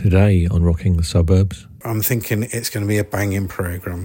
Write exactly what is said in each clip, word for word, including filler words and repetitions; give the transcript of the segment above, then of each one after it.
Today on Rocking the Suburbs, I'm thinking it's going to be a banging programme.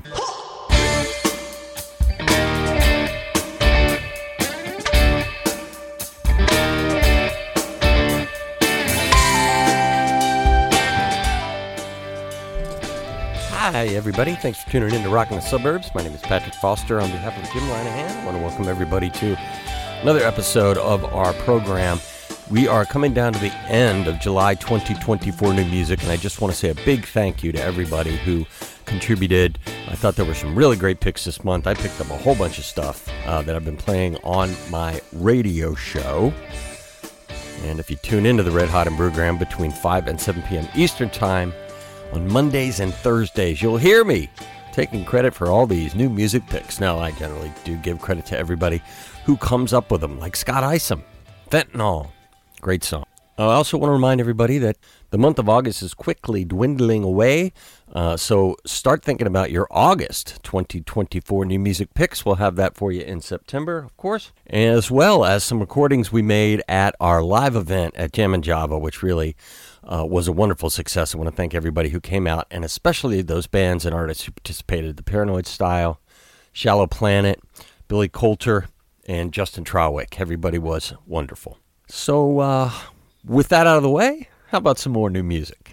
Hi, everybody. Thanks for tuning in to Rocking the Suburbs. My name is Patrick Foster. On behalf of Jim Linehan, I want to welcome everybody to another episode of our program. We are coming down to the end of July twenty twenty-four New Music, and I just want to say a big thank you to everybody who contributed. I thought there were some really great picks this month. I picked up a whole bunch of stuff uh, that I've been playing on my radio show. And if you tune into the Red Hot and Brewgram between five and seven p.m. Eastern Time on Mondays and Thursdays, you'll hear me taking credit for all these new music picks. Now, I generally do give credit to everybody who comes up with them, like Scott Isom, Fentanyl. Great song. I also want to remind everybody that the month of August is quickly dwindling away, uh, so start thinking about your August twenty twenty-four new music picks. We'll have that for you in September, of course, as well as some recordings we made at our live event at Jam and Java, which really uh, was a wonderful success. I want to thank everybody who came out, and especially those bands and artists who participated. The Paranoid Style, Shallow Planet, Billy Coulter, and Justin Trawick. Everybody was wonderful. So, uh, with that out of the way, how about some more new music?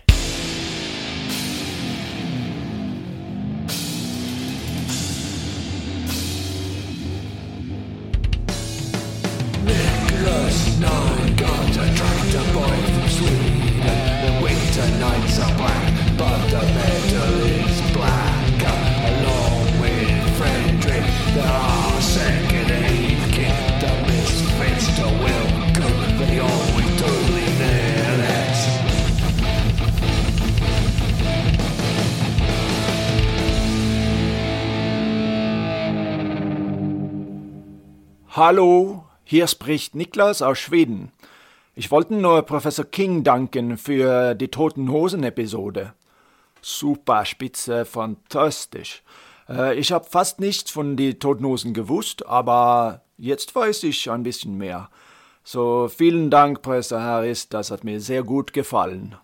Nicholas Nine got a tractor boy from Sweden. The winter nights are black, but the metal is black. Along with Frederick, there are second aid kit, the misfits to welcome. They always totally nail it. Hallo, hier spricht Niklas aus Schweden. Ich wollte nur Professor King danken für die Toten Hosen-Episode. Super spitze, fantastisch. Äh, ich habe fast nichts von die Toten Hosen gewusst, aber jetzt weiß ich ein bisschen mehr. So, vielen Dank, Professor Harris, das hat mir sehr gut gefallen.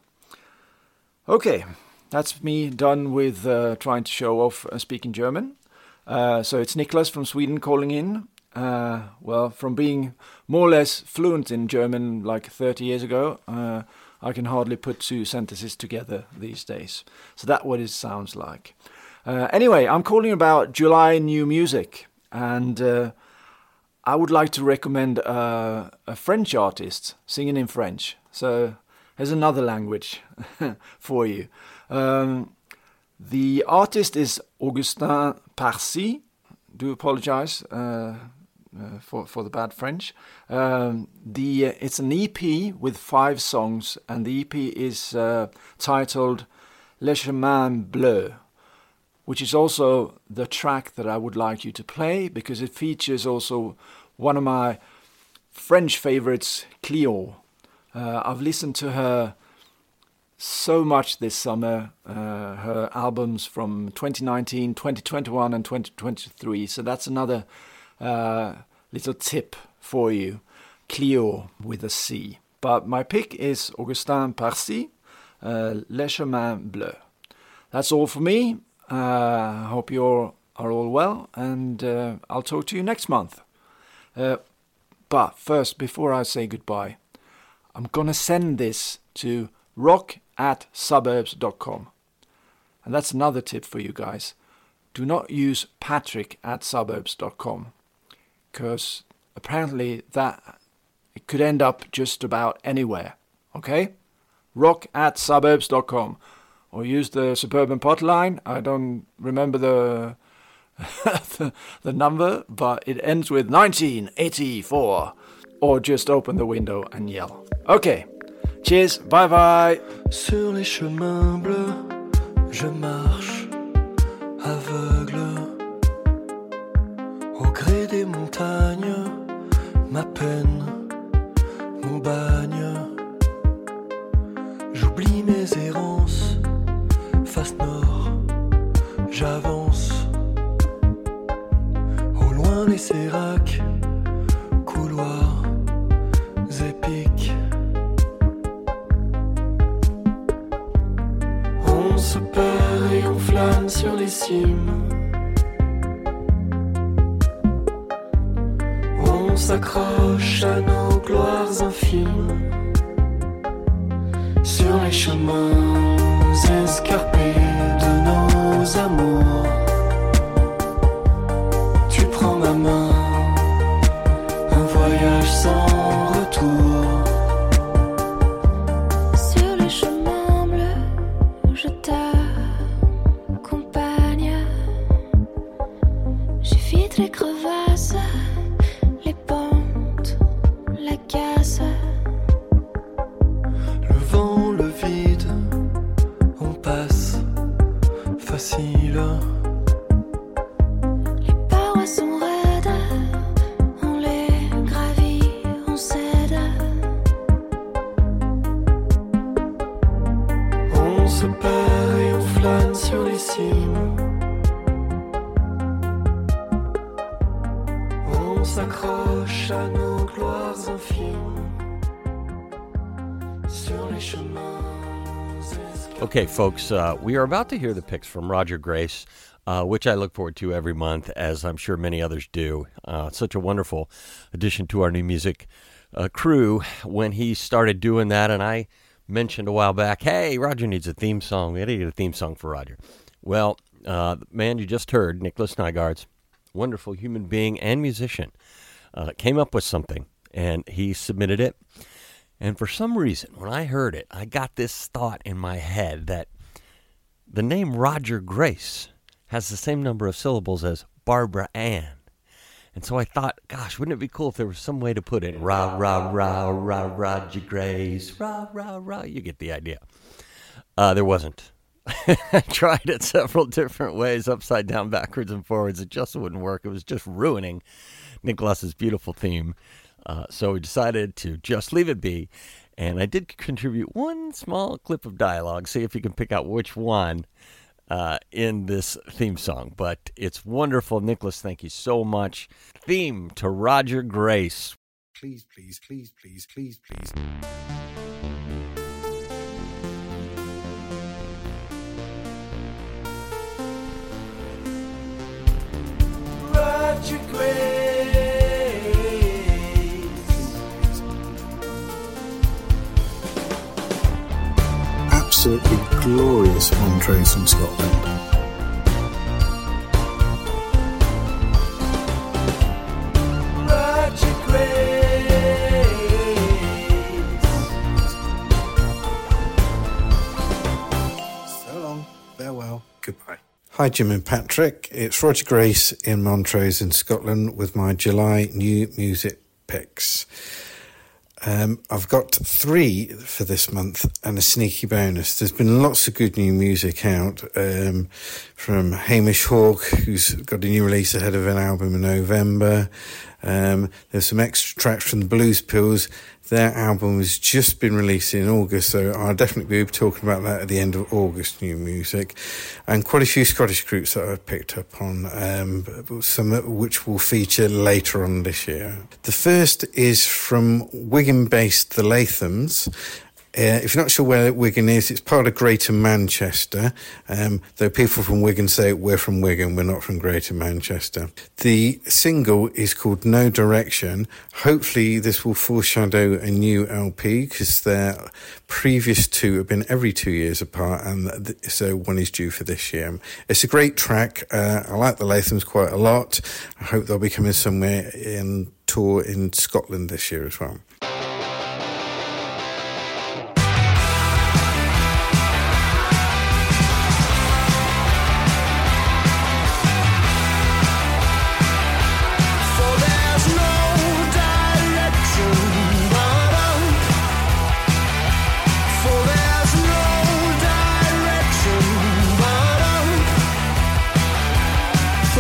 Okay, that's me done with uh, trying to show off uh, speaking German. Uh, so it's Niklas from Sweden calling in. Uh, well, from being more or less fluent in German like thirty years ago, uh, I can hardly put two sentences together these days. So that's what it sounds like. Uh, anyway, I'm calling about July new music, and uh, I would like to recommend uh, a French artist singing in French. So here's another language for you. Um, the artist is Augustin Parcy. Do apologize uh, uh, for for the bad French. Um, the uh, it's an E P with five songs, and the E P is uh, titled Le Chemin Bleu, which is also the track that I would like you to play, because it features also one of my French favorites, Cleo. Uh, I've listened to her so much this summer, uh, her albums from twenty nineteen, twenty twenty-one and twenty twenty-three, so that's another uh, little tip for you. Cleo with a C. But my pick is Augustin Parcy, uh, Le Chemin Bleu. That's all for me. I uh, hope you all are all well, and uh, I'll talk to you next month. Uh, but first, before I say goodbye, I'm gonna send this to rock at suburbs dot com. And that's another tip for you guys. Do not use patrick at suburbs dot com, because apparently that it could end up just about anywhere. Okay? rock at suburbs dot com. Or use the Suburban Potline. I don't remember the, the the number, but it ends with nineteen eighty-four. Or just open the window and yell. Okay, cheers, bye bye. Sur les chemins bleus, je marche aveugle. Au gré des montagnes, ma peine, mon bagne. J'oublie mes errances. Face nord, j'avance. Au loin les séracs, couloirs épiques. se perd et on flâne sur les cimes. On s'accroche à nos gloires infimes. Sur les chemins escarpés de nos amours. Tu prends ma main, un voyage sans retour. Sur les chemins bleus, je t'accompagne. J'évite les crevasses, les pentes, la casse. Le vent, le vide, on passe facile. Les parois sont raides, on les gravit, on cède. On se perd et on flâne sur les cimes. On s'accroche à nos gloires infimes. Sur les chemins. Okay, folks, uh, we are about to hear the picks from Roger Grace, uh, which I look forward to every month, as I'm sure many others do. Uh, such a wonderful addition to our new music uh, crew when he started doing that, and I mentioned a while back, hey, Roger needs a theme song. We got to get a theme song for Roger. Well, uh, the man you just heard, Nicholas Nygaards, wonderful human being and musician, uh, came up with something, and he submitted it. And for some reason, when I heard it, I got this thought in my head that the name Roger Grace has the same number of syllables as Barbara Ann. And so I thought, gosh, wouldn't it be cool if there was some way to put it, rah, rah, rah, rah, Roger Grace, rah, rah, rah. You get the idea. Uh, there wasn't. I tried it several different ways, upside down, backwards, and forwards. It just wouldn't work. It was just ruining Nicholas's beautiful theme. Uh, so we decided to just leave it be, and I did contribute one small clip of dialogue, see if you can pick out which one uh, in this theme song. But it's wonderful. Nicholas, thank you so much. Theme to Roger Grace. Please, please, please, please, please, please. Roger Grace. Absolutely glorious entrees from Scotland. Roger Grace. So long, farewell, goodbye. Hi Jim and Patrick, it's Roger Grace in Montrose in Scotland with my July new music picks. Um, I've got three for this month and a sneaky bonus. There's been lots of good new music out um, from Hamish Hawke, who's got a new release ahead of an album in November. Um, there's some extra tracks from the Blues Pills. Their album has just been released in August, so I'll definitely be talking about that at the end of August, new music. And quite a few Scottish groups that I've picked up on, um, some of which will feature later on this year. The first is from Wigan-based The Lathams. Uh, if you're not sure where Wigan is, it's part of Greater Manchester, um, though people from Wigan say we're from Wigan, we're not from Greater Manchester. The single is called No Direction. Hopefully this will foreshadow a new L P, because their previous two have been every two years apart, and th- so one is due for this year. It's a great track. Uh, I like the Lathams quite a lot. I hope they'll be coming somewhere in tour in Scotland this year as well.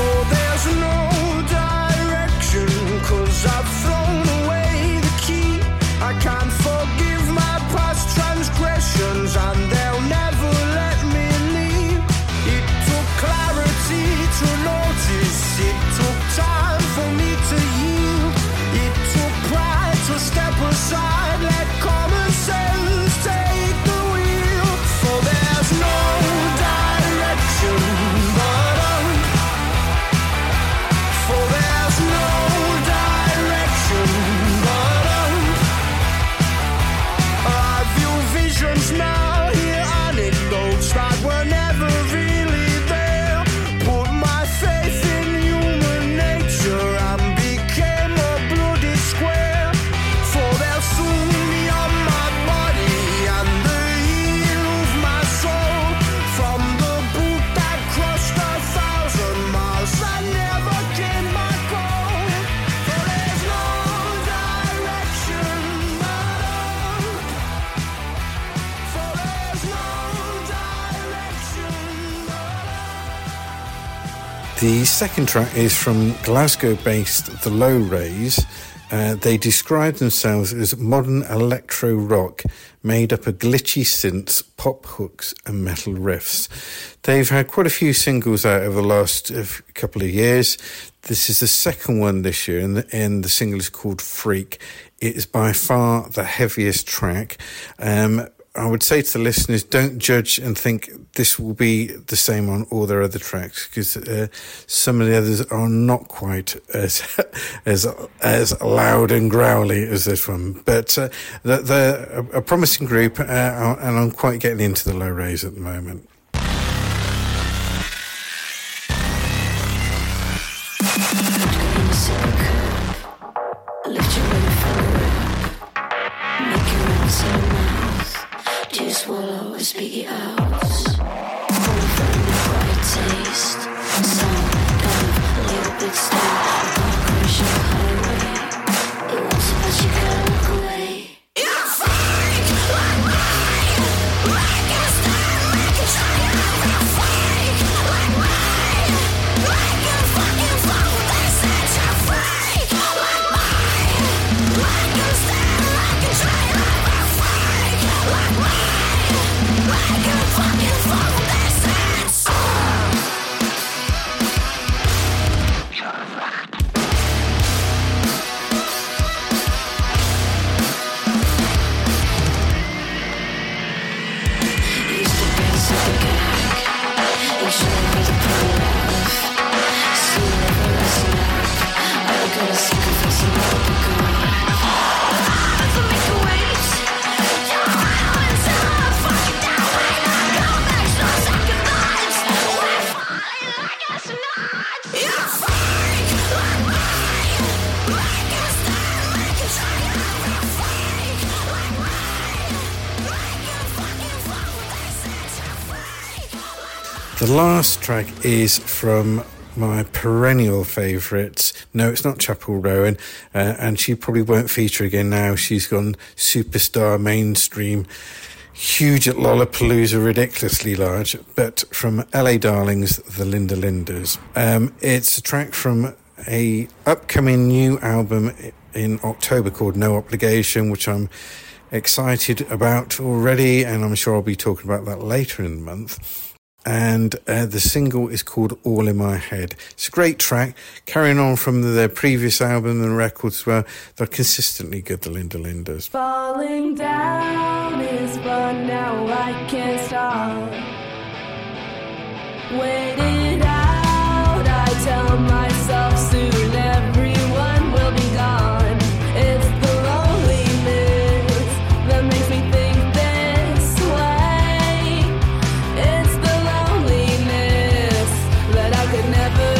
I've thrown away the key. The second track is from Glasgow-based The Low Rays. Uh, they describe themselves as modern electro rock made up of glitchy synths, pop hooks and metal riffs. They've had quite a few singles out over the last uh, couple of years. This is the second one this year, and the, and the single is called Freak. It is by far the heaviest track. Um, I would say to the listeners, don't judge and think this will be the same on all their other tracks, because uh, some of the others are not quite as as as loud and growly as this one. But uh, they're, they're a promising group, uh, and I'm quite getting into the Low Rays at the moment. Swallow and speak it out. All from the bright taste. Some kind of little bit still. Dark crucial highway. It wants to but you can't look away. You're fake like me. Like a star, like a child. You're fake like me. Like a fucking fool. They said you're fake like me. Like a star, like a child. You're fake like me. Like a fucking fool, they said so. Used to be such a gag. You should have been the pro-love. Still never a snap. I gotta sacrifice and not be good. It's a make a wait. You're violence and I'm fucking down. The last track is from my perennial favourites. No, it's not Chapel Rowan, uh, and she probably won't feature again now. She's gone superstar, mainstream, huge at Lollapalooza, ridiculously large, but from L A Darlings, the Linda Lindas. Um, it's a track from a upcoming new album in October called No Obligation, which I'm excited about already, and I'm sure I'll be talking about that later in the month. And uh, the single is called All in My Head. It's a great track, carrying on from their previous album and records as well. They're consistently good, the Linda Lindas. Falling down is fun, now I can't stop. Wait it out, I tell myself soon everyone will be gone. It's the loneliness that makes me think this way. It's the loneliness that I could never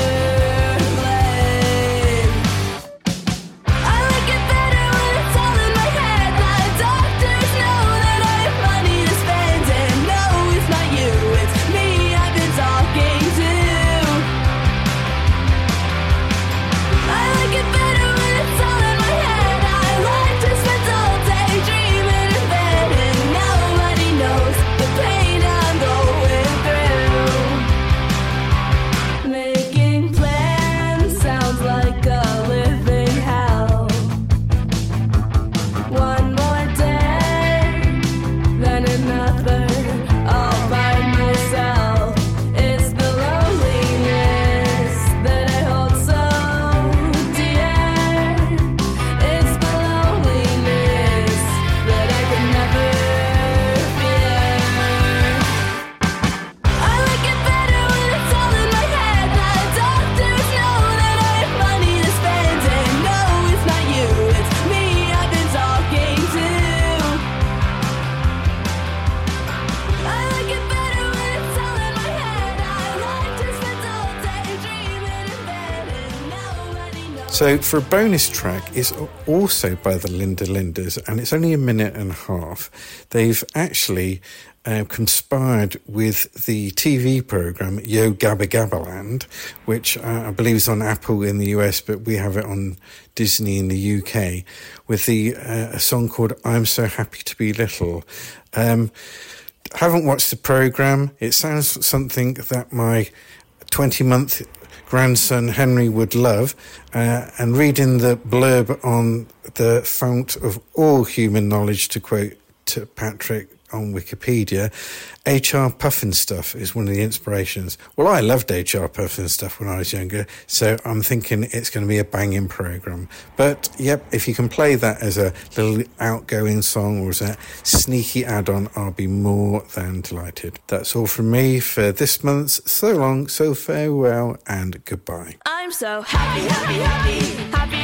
blame. I like it better when it's all in my head. My doctors know that I have money to spend, and no, it's not you, it's me I've been talking to. I like it better when it's all in my head. I like to spend all day dreaming in bed, and nobody knows the pain I'm going through. Making plans sounds like a living hell. One more day, then another, all by myself. It's the loneliness that I hold so dear. It's the loneliness that I could never fear. I like it better when it's all in my head. My doctors know that I have money to spend, and no, it's not you, it's me I've been talking to. I like it better when it's all in my head. I like to spend all day dreaming in bed, and nobody knows. So for a bonus track, it's also by the Linda Lindas, and it's only a minute and a half. They've actually uh, conspired with the T V programme Yo Gabba Gabba Land, which uh, I believe is on Apple in the U S, but we have it on Disney in the U K, with the uh, a song called I'm So Happy to Be Little. Um, haven't watched the programme. It sounds something that my twenty-month grandson Henry would love, uh, and reading the blurb on the fount of all human knowledge, to quote to Patrick on Wikipedia, H R Pufnstuf is one of the inspirations. Well, I loved H R Pufnstuf when I was younger, so I'm thinking it's going to be a banging programme. But, yep, if you can play that as a little outgoing song or as a sneaky add-on, I'll be more than delighted. That's all from me for this month's So Long, So Farewell, and Goodbye. I'm so happy, happy, happy, happy